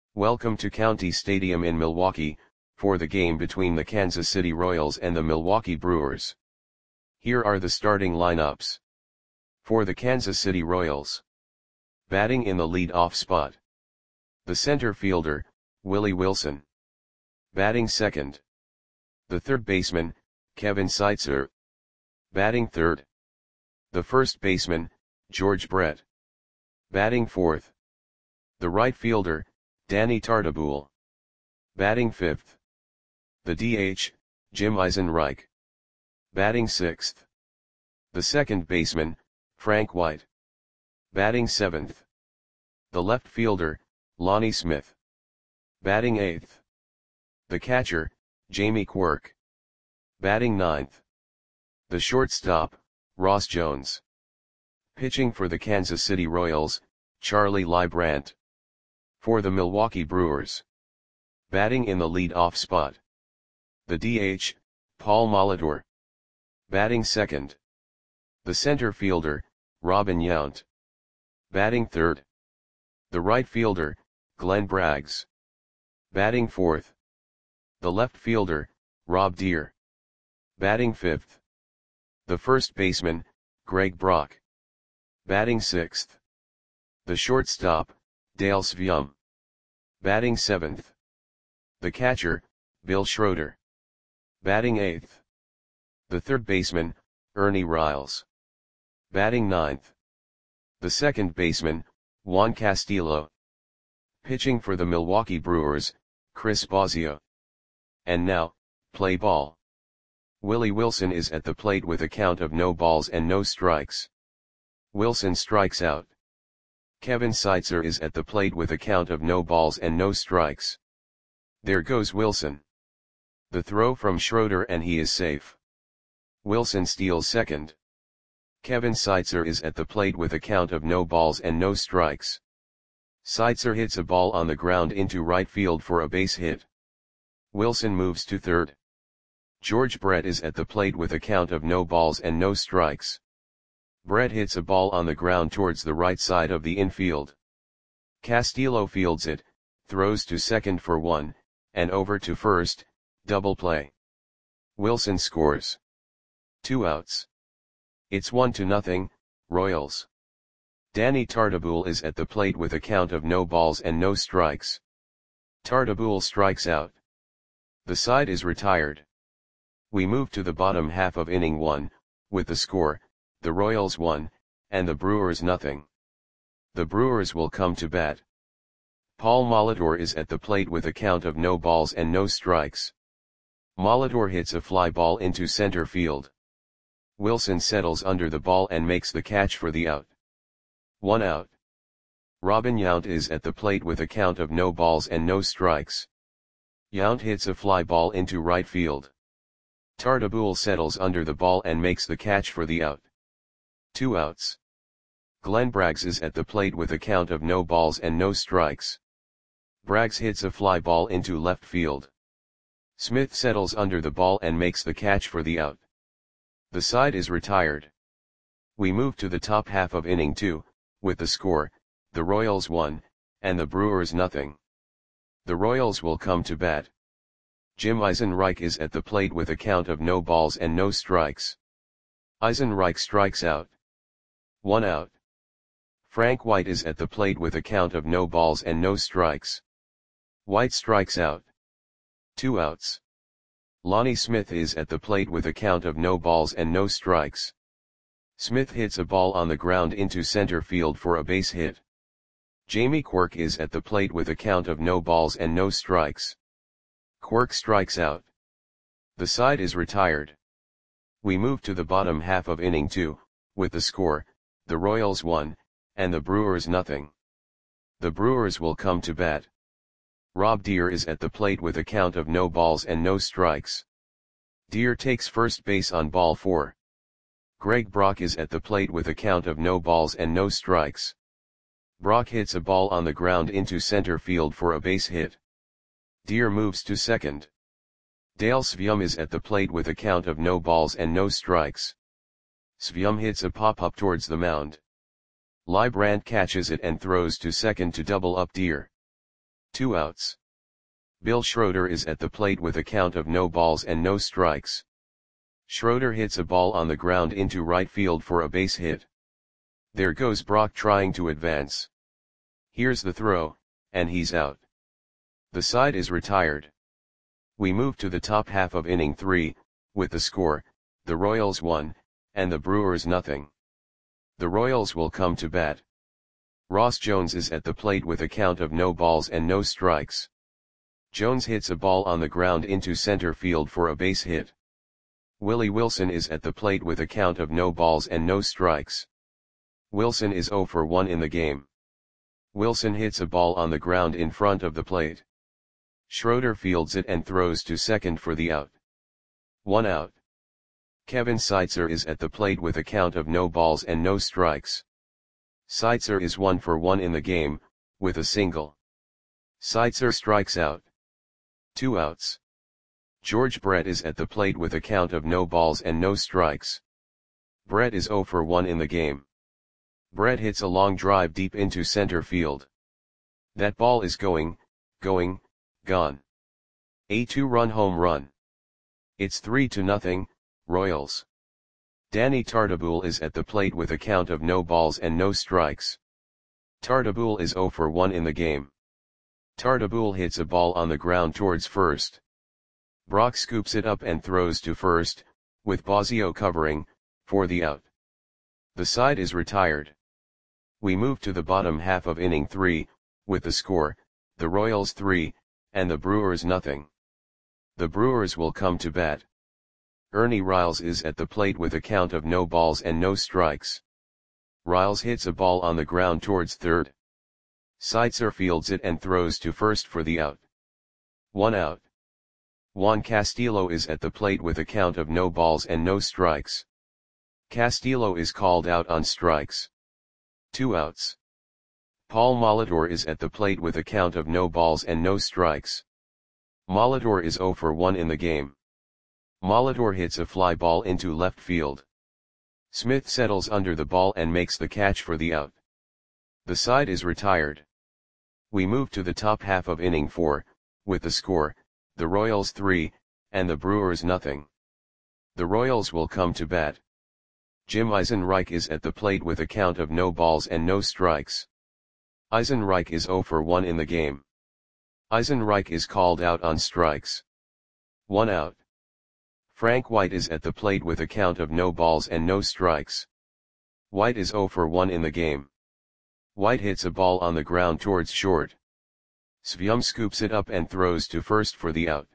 Welcome to County Stadium in Milwaukee, for the game between the Kansas City Royals and the Milwaukee Brewers. Here are the starting lineups. For the Kansas City Royals. Batting in the lead-off spot. The center fielder, Willie Wilson. Batting second. The third baseman, Kevin Seitzer. Batting third. The first baseman, George Brett. Batting fourth. The right fielder, Danny Tartabull. Batting fifth. The DH, Jim Eisenreich. Batting sixth. The second baseman, Frank White. Batting seventh. The left fielder, Lonnie Smith. Batting eighth. The catcher, Jamie Quirk. Batting ninth. The shortstop, Ross Jones. Pitching for the Kansas City Royals, Charlie Leibrandt. For the Milwaukee Brewers. Batting in the lead-off spot. The DH, Paul Molitor. Batting second. The center fielder, Robin Yount. Batting third. The right fielder, Glenn Braggs. Batting fourth. The left fielder, Rob Deere. Batting fifth. The first baseman, Greg Brock. Batting sixth. The shortstop, Dale Sveum. Batting seventh. The catcher, Bill Schroeder. Batting eighth. The third baseman, Ernie Riles. Batting ninth. The second baseman, Juan Castillo. Pitching for the Milwaukee Brewers, Chris Bosio. And now, play ball. Willie Wilson is at the plate with a count of no balls and no strikes. Wilson strikes out. Kevin Seitzer is at the plate with a count of no balls and no strikes. There goes Wilson. The throw from Schroeder and he is safe. Wilson steals second. Kevin Seitzer is at the plate with a count of no balls and no strikes. Seitzer hits a ball on the ground into right field for a base hit. Wilson moves to third. George Brett is at the plate with a count of no balls and no strikes. Brett hits a ball on the ground towards the right side of the infield. Castillo fields it, throws to second for one, and over to first, double play. Wilson scores. 2 outs. It's 1-0, Royals. Danny Tartabull is at the plate with a count of no balls and no strikes. Tartabull strikes out. The side is retired. We move to the bottom half of inning 1, with the score, the Royals 1, and the Brewers 0. The Brewers will come to bat. Paul Molitor is at the plate with a count of no balls and no strikes. Molitor hits a fly ball into center field. Wilson settles under the ball and makes the catch for the out. 1 out. Robin Yount is at the plate with a count of no balls and no strikes. Yount hits a fly ball into right field. Tartabull settles under the ball and makes the catch for the out. 2 outs. Glenn Braggs is at the plate with a count of no balls and no strikes. Braggs hits a fly ball into left field. Smith settles under the ball and makes the catch for the out. The side is retired. We move to the top half of inning 2, with the score, the Royals 1, and the Brewers 0. The Royals will come to bat. Jim Eisenreich is at the plate with a count of no balls and no strikes. Eisenreich strikes out. 1 out. Frank White is at the plate with a count of no balls and no strikes. White strikes out. 2 outs. Lonnie Smith is at the plate with a count of no balls and no strikes. Smith hits a ball on the ground into center field for a base hit. Jamie Quirk is at the plate with a count of no balls and no strikes. Quirk strikes out. The side is retired. We move to the bottom half of inning 2, with the score, the Royals 1, and the Brewers 0. The Brewers will come to bat. Rob Deere is at the plate with a count of no balls and no strikes. Deere takes first base on ball 4. Greg Brock is at the plate with a count of no balls and no strikes. Brock hits a ball on the ground into center field for a base hit. Deere moves to second. Dale Sveum is at the plate with a count of no balls and no strikes. Sveum hits a pop-up towards the mound. Leibrandt catches it and throws to second to double up Deere. 2 outs. Bill Schroeder is at the plate with a count of no balls and no strikes. Schroeder hits a ball on the ground into right field for a base hit. There goes Brock trying to advance. Here's the throw, and he's out. The side is retired. We move to the top half of inning 3, with the score, the Royals 1, and the Brewers nothing. The Royals will come to bat. Ross Jones is at the plate with a count of no balls and no strikes. Jones hits a ball on the ground into center field for a base hit. Willie Wilson is at the plate with a count of no balls and no strikes. Wilson is 0 for 1 in the game. Wilson hits a ball on the ground in front of the plate. Schroeder fields it and throws to second for the out. 1 out. Kevin Seitzer is at the plate with a count of no balls and no strikes. Seitzer is 1 for 1 in the game, with a single. Seitzer strikes out. 2 outs. George Brett is at the plate with a count of no balls and no strikes. Brett is 0 for 1 in the game. Brett hits a long drive deep into center field. That ball is gone. A 2-run home run. It's 3-0, Royals. Danny Tartabull is at the plate with a count of no balls and no strikes. Tartabull is 0 for 1 in the game. Tartabull hits a ball on the ground towards first. Brock scoops it up and throws to first, with Bosio covering, for the out. The side is retired. We move to the bottom half of inning 3, with the score, the Royals 3, and the Brewers nothing. The Brewers will come to bat. Ernie Riles is at the plate with a count of no balls and no strikes. Riles hits a ball on the ground towards third. Seitzer fields it and throws to first for the out. 1 out. Juan Castillo is at the plate with a count of no balls and no strikes. Castillo is called out on strikes. 2 outs. Paul Molitor is at the plate with a count of no balls and no strikes. Molitor is 0 for 1 in the game. Molitor hits a fly ball into left field. Smith settles under the ball and makes the catch for the out. The side is retired. We move to the top half of inning 4, with the score, the Royals 3, and the Brewers nothing. The Royals will come to bat. Jim Eisenreich is at the plate with a count of no balls and no strikes. Eisenreich is 0 for 1 in the game. Eisenreich is called out on strikes. 1 out. Frank White is at the plate with a count of no balls and no strikes. White is 0 for 1 in the game. White hits a ball on the ground towards short. Svium scoops it up and throws to first for the out.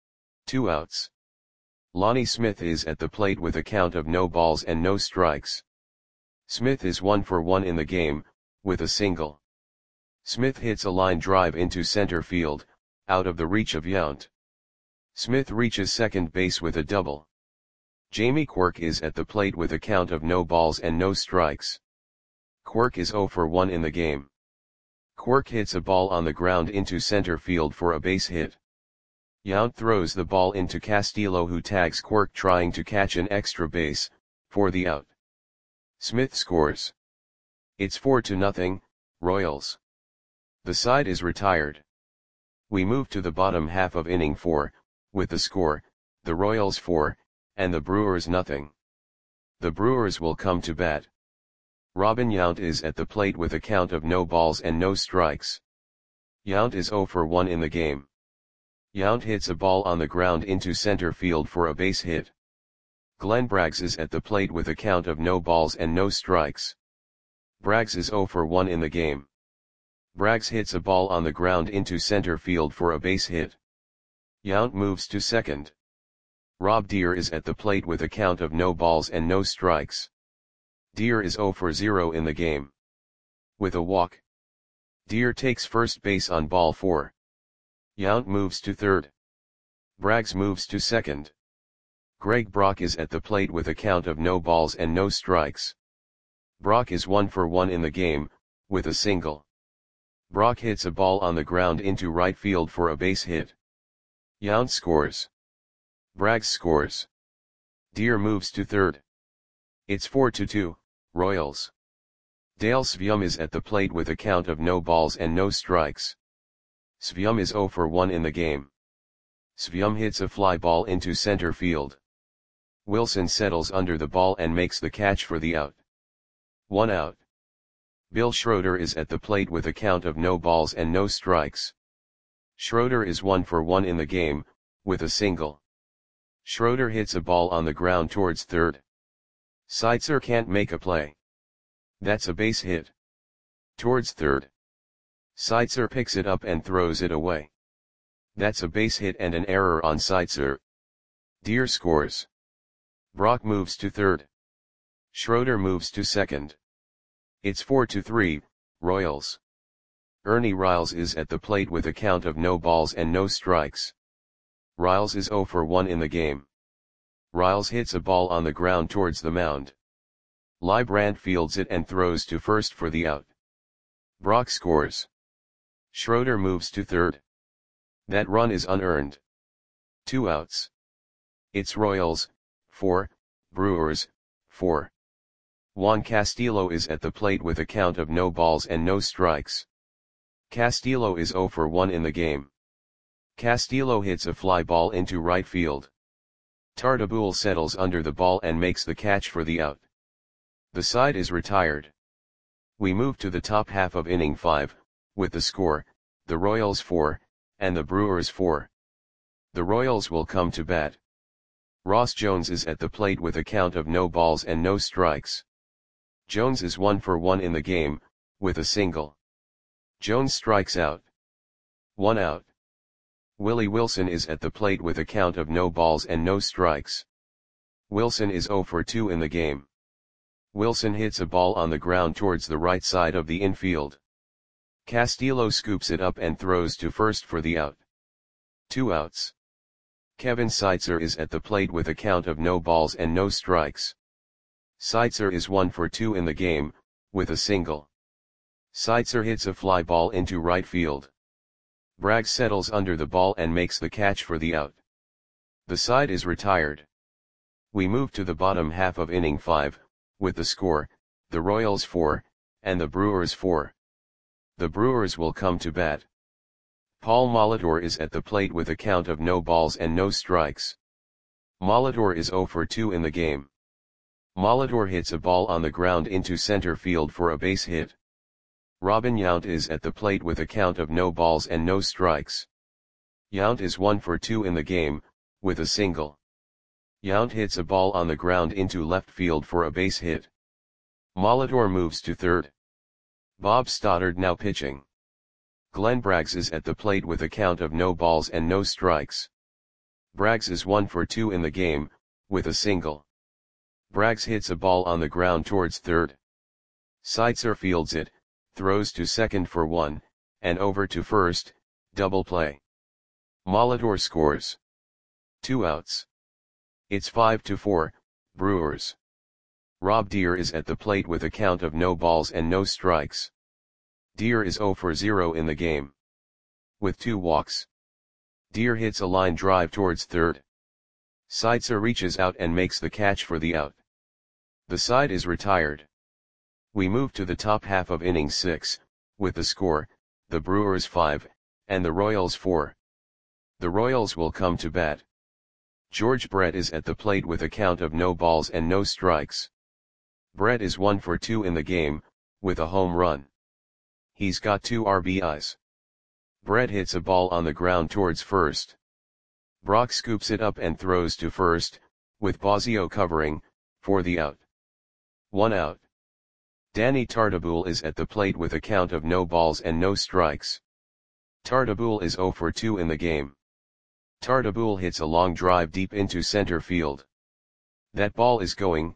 2 outs. Lonnie Smith is at the plate with a count of no balls and no strikes. Smith is 1 for 1 in the game, with a single. Smith hits a line drive into center field, out of the reach of Yount. Smith reaches second base with a double. Jamie Quirk is at the plate with a count of no balls and no strikes. Quirk is 0 for 1 in the game. Quirk hits a ball on the ground into center field for a base hit. Yount throws the ball into Castillo, who tags Quirk trying to catch an extra base, for the out. Smith scores. It's 4-0, Royals. The side is retired. We move to the bottom half of inning 4, with the score, the Royals 4, and the Brewers nothing. The Brewers will come to bat. Robin Yount is at the plate with a count of no balls and no strikes. Yount is 0 for 1 in the game. Yount hits a ball on the ground into center field for a base hit. Glenn Braggs is at the plate with a count of no balls and no strikes. Braggs is 0 for 1 in the game. Braggs hits a ball on the ground into center field for a base hit. Yount moves to second. Rob Deer is at the plate with a count of no balls and no strikes. Deer is 0 for 0 in the game. With a walk. Deer takes first base on ball 4. Yount moves to third. Braggs moves to second. Greg Brock is at the plate with a count of no balls and no strikes. Brock is 1 for 1 in the game, with a single. Brock hits a ball on the ground into right field for a base hit. Yount scores. Braggs scores. Deer moves to third. It's 4-2, Royals. Dale Svium is at the plate with a count of no balls and no strikes. Svyum is 0 for 1 in the game. Svyum hits a fly ball into center field. Wilson settles under the ball and makes the catch for the out. 1 out. Bill Schroeder is at the plate with a count of no balls and no strikes. Schroeder is 1 for 1 in the game, with a single. Schroeder hits a ball on the ground towards third. Seitzer can't make a play. That's a base hit. Towards third. Seitzer picks it up and throws it away. That's a base hit and an error on Seitzer. Deer scores. Brock moves to third. Schroeder moves to second. It's 4-3, Royals. Ernie Riles is at the plate with a count of no balls and no strikes. Riles is 0 for 1 in the game. Riles hits a ball on the ground towards the mound. Leibrandt fields it and throws to first for the out. Brock scores. Schroeder moves to third. That run is unearned. 2 outs. It's Royals, 4, Brewers, 4. Juan Castillo is at the plate with a count of no balls and no strikes. Castillo is 0 for 1 in the game. Castillo hits a fly ball into right field. Tartabull settles under the ball and makes the catch for the out. The side is retired. We move to the top half of inning 5, with the score, the Royals 4, and the Brewers 4. The Royals will come to bat. Ross Jones is at the plate with a count of no balls and no strikes. Jones is 1 for 1 in the game, with a single. Jones strikes out. 1 out. Willie Wilson is at the plate with a count of no balls and no strikes. Wilson is 0 for 2 in the game. Wilson hits a ball on the ground towards the right side of the infield. Castillo scoops it up and throws to first for the out. 2 outs. Kevin Seitzer is at the plate with a count of no balls and no strikes. Seitzer is 1 for 2 in the game, with a single. Seitzer hits a fly ball into right field. Bragg settles under the ball and makes the catch for the out. The side is retired. We move to the bottom half of inning 5, with the score, the Royals 4, and the Brewers 4. The Brewers will come to bat. Paul Molitor is at the plate with a count of no balls and no strikes. Molitor is 0 for 2 in the game. Molitor hits a ball on the ground into center field for a base hit. Robin Yount is at the plate with a count of no balls and no strikes. Yount is 1 for 2 in the game, with a single. Yount hits a ball on the ground into left field for a base hit. Molitor moves to third. Bob Stoddard now pitching. Glenn Braggs is at the plate with a count of no balls and no strikes. Braggs is 1 for 2 in the game, with a single. Braggs hits a ball on the ground towards third. Seitzer fields it, throws to second for 1, and over to first, double play. Molitor scores. 2 outs. It's 5-4, Brewers. Rob Deer is at the plate with a count of no balls and no strikes. Deer is 0 for 0 in the game. With 2 walks. Deer hits a line drive towards third. Seitzer reaches out and makes the catch for the out. The side is retired. We move to the top half of inning 6, with the score, the Brewers 5, and the Royals 4. The Royals will come to bat. George Brett is at the plate with a count of no balls and no strikes. Brett is 1 for 2 in the game, with a home run. He's got 2 RBIs. Brett hits a ball on the ground towards first. Brock scoops it up and throws to first, with Bosio covering, for the out. 1 out. Danny Tartabull is at the plate with a count of no balls and no strikes. Tartabull is 0 for 2 in the game. Tartabull hits a long drive deep into center field. That ball is going,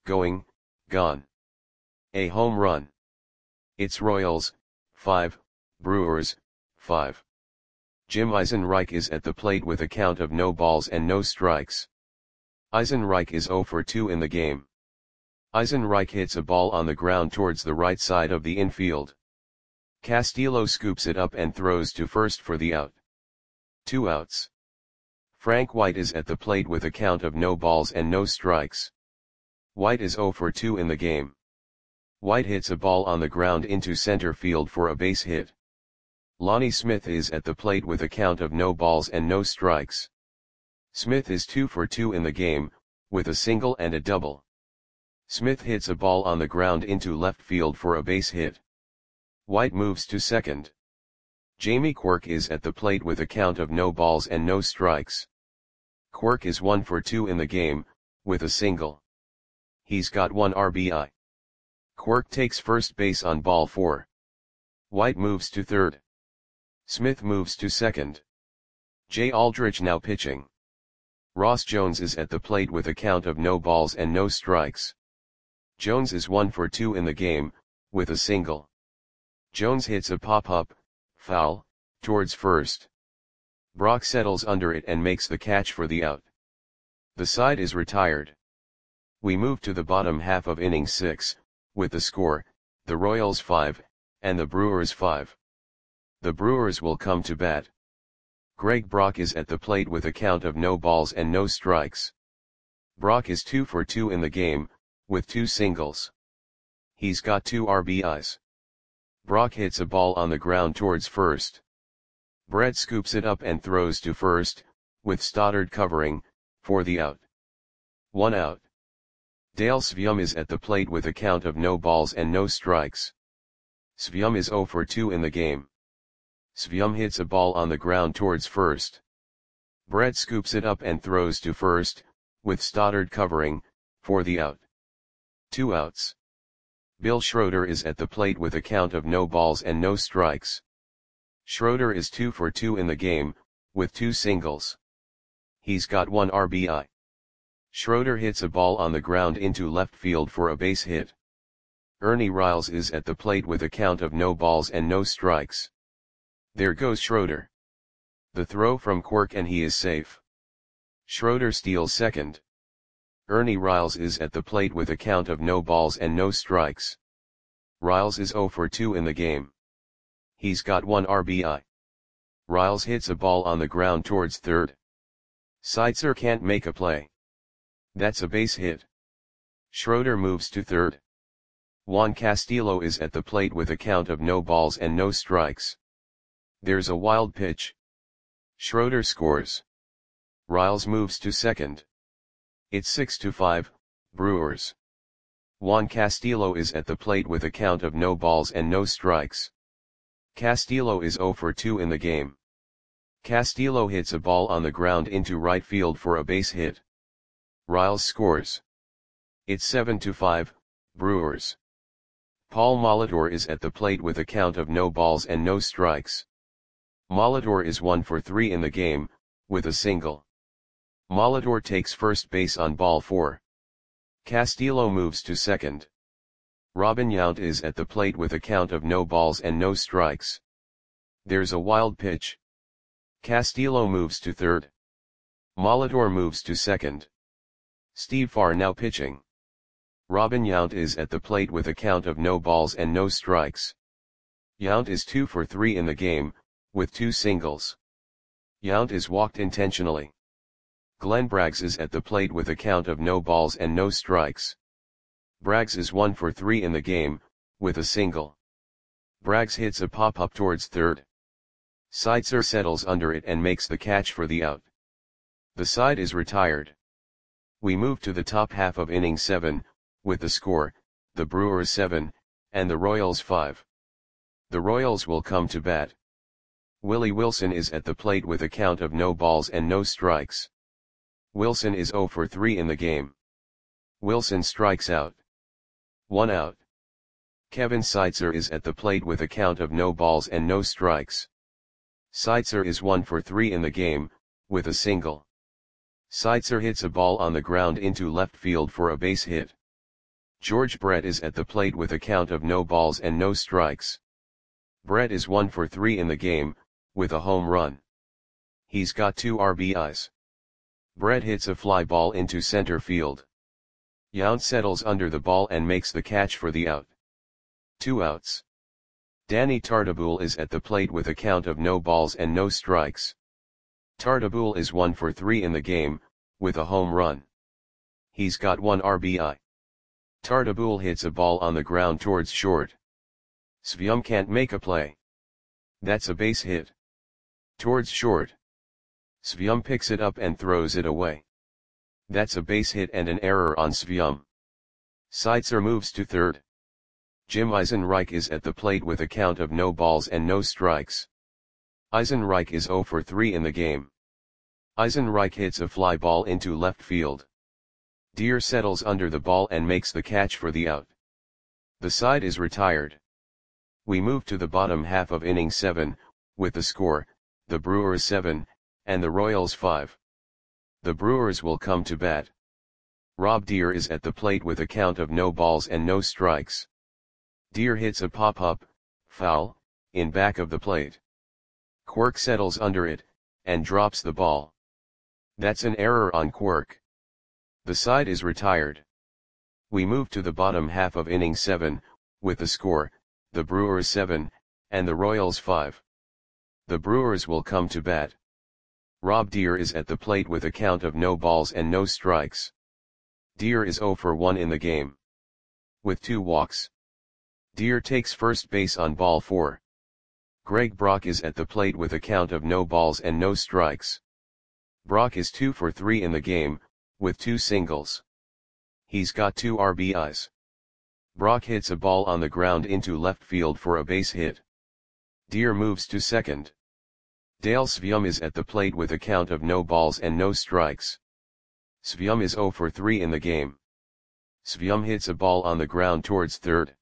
gone. A home run. It's Royals, 5, Brewers, 5. Jim Eisenreich is at the plate with a count of no balls and no strikes. Eisenreich is 0 for 2 in the game. Eisenreich hits a ball on the ground towards the right side of the infield. Castillo scoops it up and throws to first for the out. 2 outs. Frank White is at the plate with a count of no balls and no strikes. White is 0 for 2 in the game. White hits a ball on the ground into center field for a base hit. Lonnie Smith is at the plate with a count of no balls and no strikes. Smith is 2 for 2 in the game, with a single and a double. Smith hits a ball on the ground into left field for a base hit. White moves to second. Jamie Quirk is at the plate with a count of no balls and no strikes. Quirk is 1 for 2 in the game, with a single. He's got 1 RBI. Quirk takes first base on ball 4. White moves to third. Smith moves to second. Jay Aldrich now pitching. Ross Jones is at the plate with a count of no balls and no strikes. Jones is 1 for 2 in the game, with a single. Jones hits a pop-up, foul, towards first. Brock settles under it and makes the catch for the out. The side is retired. We move to the bottom half of inning 6, with the score, the Royals 5, and the Brewers 5. The Brewers will come to bat. Greg Brock is at the plate with a count of no balls and no strikes. Brock is 2 for 2 in the game, with 2 singles. He's got 2 RBIs. Brock hits a ball on the ground towards first. Brett scoops it up and throws to first, with Stoddard covering, for the out. 1 out. Dale Svium is at the plate with a count of no balls and no strikes. Svium is 0 for 2 in the game. Svium hits a ball on the ground towards first. Brett scoops it up and throws to first, with Stoddard covering, for the out. 2 outs. Bill Schroeder is at the plate with a count of no balls and no strikes. Schroeder is 2 for 2 in the game, with 2 singles. He's got 1 RBI. Schroeder hits a ball on the ground into left field for a base hit. Ernie Riles is at the plate with a count of no balls and no strikes. There goes Schroeder. The throw from Quirk and he is safe. Schroeder steals second. Ernie Riles is at the plate with a count of no balls and no strikes. Riles is 0 for 2 in the game. He's got 1 RBI. Riles hits a ball on the ground towards third. Seitzer can't make a play. That's a base hit. Schroeder moves to third. Juan Castillo is at the plate with a count of no balls and no strikes. There's a wild pitch. Schroeder scores. Riles moves to second. It's 6-5, Brewers. Juan Castillo is at the plate with a count of no balls and no strikes. Castillo is 0 for 2 in the game. Castillo hits a ball on the ground into right field for a base hit. Riles scores. It's 7-5, Brewers. Paul Molitor is at the plate with a count of no balls and no strikes. Molitor is 1 for 3 in the game, with a single. Molitor takes first base on ball 4. Castillo moves to second. Robin Yount is at the plate with a count of no balls and no strikes. There's a wild pitch. Castillo moves to third. Molitor moves to second. Steve Farr now pitching. Robin Yount is at the plate with a count of no balls and no strikes. Yount is 2 for 3 in the game, with 2 singles. Yount is walked intentionally. Glenn Braggs is at the plate with a count of no balls and no strikes. Braggs is 1 for 3 in the game, with a single. Braggs hits a pop-up towards third. Seitzer settles under it and makes the catch for the out. The side is retired. We move to the top half of inning 7, with the score, the Brewers 7, and the Royals 5. The Royals will come to bat. Willie Wilson is at the plate with a count of no balls and no strikes. Wilson is 0 for 3 in the game. Wilson strikes out. 1 out. Kevin Seitzer is at the plate with a count of no balls and no strikes. Seitzer is 1 for 3 in the game, with a single. Seitzer hits a ball on the ground into left field for a base hit. George Brett is at the plate with a count of no balls and no strikes. Brett is 1 for 3 in the game, with a home run. He's got 2 RBIs. Brett hits a fly ball into center field. Yount settles under the ball and makes the catch for the out. 2 outs. Danny Tartabull is at the plate with a count of no balls and no strikes. Tartabull is 1 for 3 in the game, with a home run. He's got 1 RBI. Tartabull hits a ball on the ground towards short. Svium can't make a play. That's a base hit. Towards short. Svyum picks it up and throws it away. That's a base hit and an error on Svyum. Seitzer moves to third. Jim Eisenreich is at the plate with a count of no balls and no strikes. Eisenreich is 0 for 3 in the game. Eisenreich hits a fly ball into left field. Deer settles under the ball and makes the catch for the out. The side is retired. We move to the bottom half of inning 7, with the score, the Brewers 7, and the Royals 5. The Brewers will come to bat. Rob Deer is at the plate with a count of no balls and no strikes. Deer hits a pop-up, foul, in back of the plate. Quirk settles under it, and drops the ball. That's an error on Quirk. The side is retired. We move to the bottom half of inning 7, with the score, the Brewers 7, and the Royals 5. The Brewers will come to bat. Rob Deer is at the plate with a count of no balls and no strikes. Deer is 0 for 1 in the game. With 2 walks. Deer takes first base on ball 4. Greg Brock is at the plate with a count of no balls and no strikes. Brock is 2 for 3 in the game, with 2 singles. He's got 2 RBIs. Brock hits a ball on the ground into left field for a base hit. Deer moves to second. Dale Svyum is at the plate with a count of no balls and no strikes. Svyum is 0 for 3 in the game. Svyum hits a ball on the ground towards third.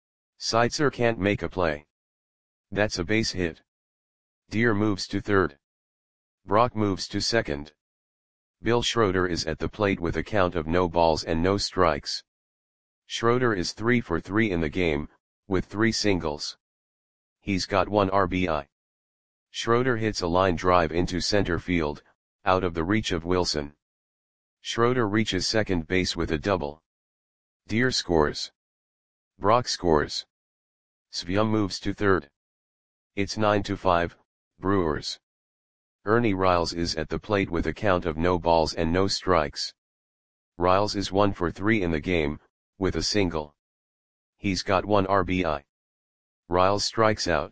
Seitzer can't make a play. That's a base hit. Deer moves to third. Brock moves to second. Bill Schroeder is at the plate with a count of no balls and no strikes. Schroeder is 3 for 3 in the game, with 3 singles. He's got 1 RBI. Schroeder hits a line drive into center field, out of the reach of Wilson. Schroeder reaches second base with a double. Deer scores. Brock scores. Svyum moves to third. It's 9-5, Brewers. Ernie Riles is at the plate with a count of no balls and no strikes. Riles is 1 for 3 in the game, with a single. He's got 1 RBI. Riles strikes out.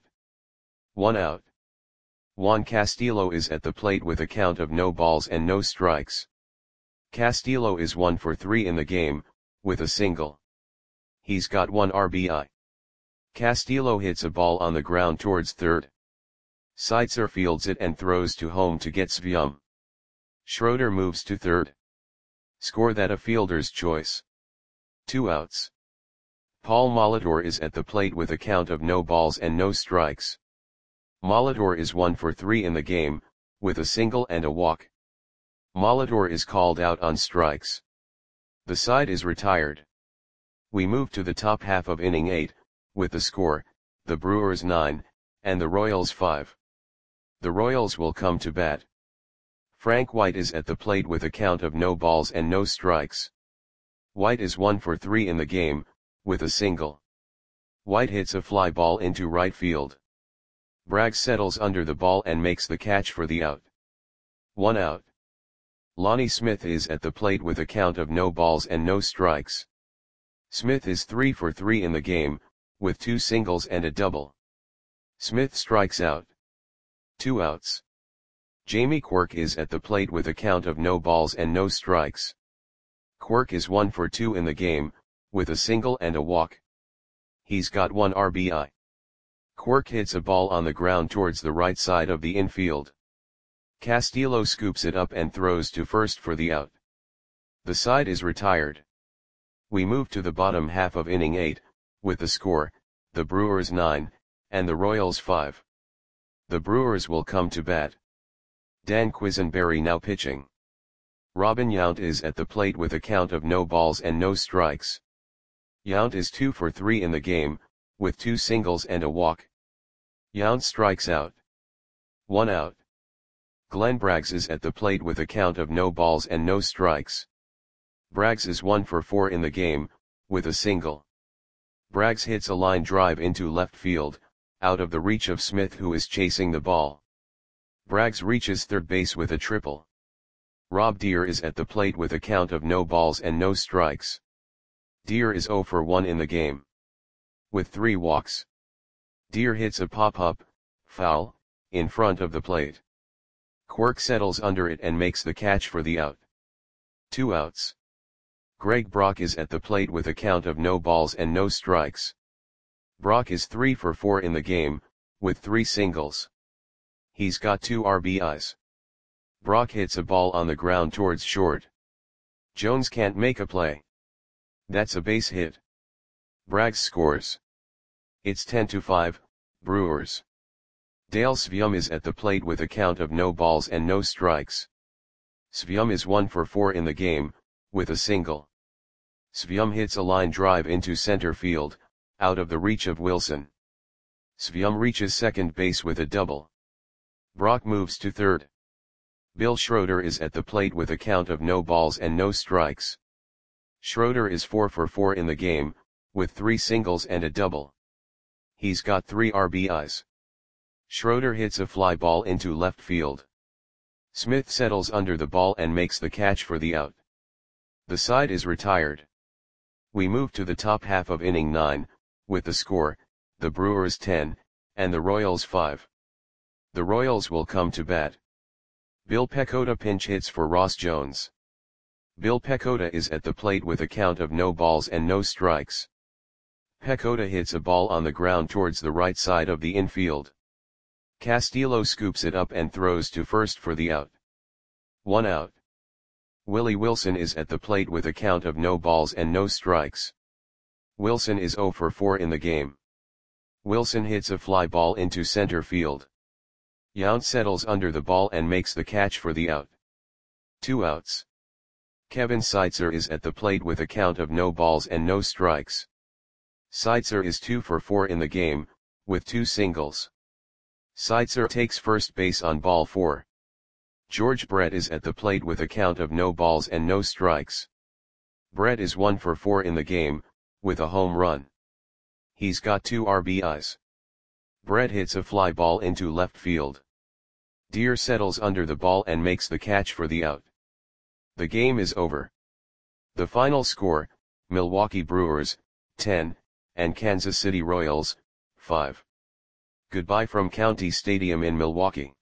1 out. Juan Castillo is at the plate with a count of no balls and no strikes. Castillo is 1 for 3 in the game, with a single. He's got 1 RBI. Castillo hits a ball on the ground towards third. Seitzer fields it and throws to home to get Svyum. Schroeder moves to third. Score that a fielder's choice. 2 outs. Paul Molitor is at the plate with a count of no balls and no strikes. Molitor is 1 for 3 in the game, with a single and a walk. Molitor is called out on strikes. The side is retired. We move to the top half of inning 8, with the score, the Brewers 9, and the Royals 5. The Royals will come to bat. Frank White is at the plate with a count of no balls and no strikes. White is 1 for 3 in the game, with a single. White hits a fly ball into right field. Bragg settles under the ball and makes the catch for the out. 1 out. Lonnie Smith is at the plate with a count of no balls and no strikes. Smith is 3 for 3 in the game, with 2 singles and a double. Smith strikes out. 2 outs. Jamie Quirk is at the plate with a count of no balls and no strikes. Quirk is 1 for 2 in the game, with a single and a walk. He's got 1 RBI. Quirk hits a ball on the ground towards the right side of the infield. Castillo scoops it up and throws to first for the out. The side is retired. We move to the bottom half of inning 8, with the score, the Brewers 9, and the Royals 5. The Brewers will come to bat. Dan Quisenberry now pitching. Robin Yount is at the plate with a count of no balls and no strikes. Yount is 2 for 3 in the game, with 2 singles and a walk. Yount strikes out. 1 out. Glenn Braggs is at the plate with a count of no balls and no strikes. Braggs is 1 for 4 in the game, with a single. Braggs hits a line drive into left field, out of the reach of Smith who is chasing the ball. Braggs reaches third base with a triple. Rob Deer is at the plate with a count of no balls and no strikes. Deer is 0 for 1 in the game. With 3 walks. Deer hits a pop-up, foul, in front of the plate. Quirk settles under it and makes the catch for the out. 2 outs. Greg Brock is at the plate with a count of no balls and no strikes. Brock is 3 for 4 in the game, with 3 singles. He's got 2 RBIs. Brock hits a ball on the ground towards short. Jones can't make a play. That's a base hit. Braggs scores. It's 10-5, Brewers. Dale Sveum is at the plate with a count of no balls and no strikes. Sveum is 1 for 4 in the game, with a single. Sveum hits a line drive into center field, out of the reach of Wilson. Sveum reaches second base with a double. Brock moves to third. Bill Schroeder is at the plate with a count of no balls and no strikes. Schroeder is 4 for 4 in the game, with 3 singles and a double. He's got 3 RBIs. Schroeder hits a fly ball into left field. Smith settles under the ball and makes the catch for the out. The side is retired. We move to the top half of inning 9, with the score, the Brewers 10, and the Royals 5. The Royals will come to bat. Bill Pecota pinch hits for Ross Jones. Bill Pecota is at the plate with a count of no balls and no strikes. Pecota hits a ball on the ground towards the right side of the infield. Castillo scoops it up and throws to first for the out. 1 out. Willie Wilson is at the plate with a count of no balls and no strikes. Wilson is 0 for 4 in the game. Wilson hits a fly ball into center field. Yount settles under the ball and makes the catch for the out. 2 outs. Kevin Seitzer is at the plate with a count of no balls and no strikes. Seitzer is 2 for 4 in the game, with 2 singles. Seitzer takes first base on ball 4. George Brett is at the plate with a count of no balls and no strikes. Brett is 1 for 4 in the game, with a home run. He's got 2 RBIs. Brett hits a fly ball into left field. Deer settles under the ball and makes the catch for the out. The game is over. The final score, Milwaukee Brewers, 10, and Kansas City Royals, 5. Goodbye from County Stadium in Milwaukee.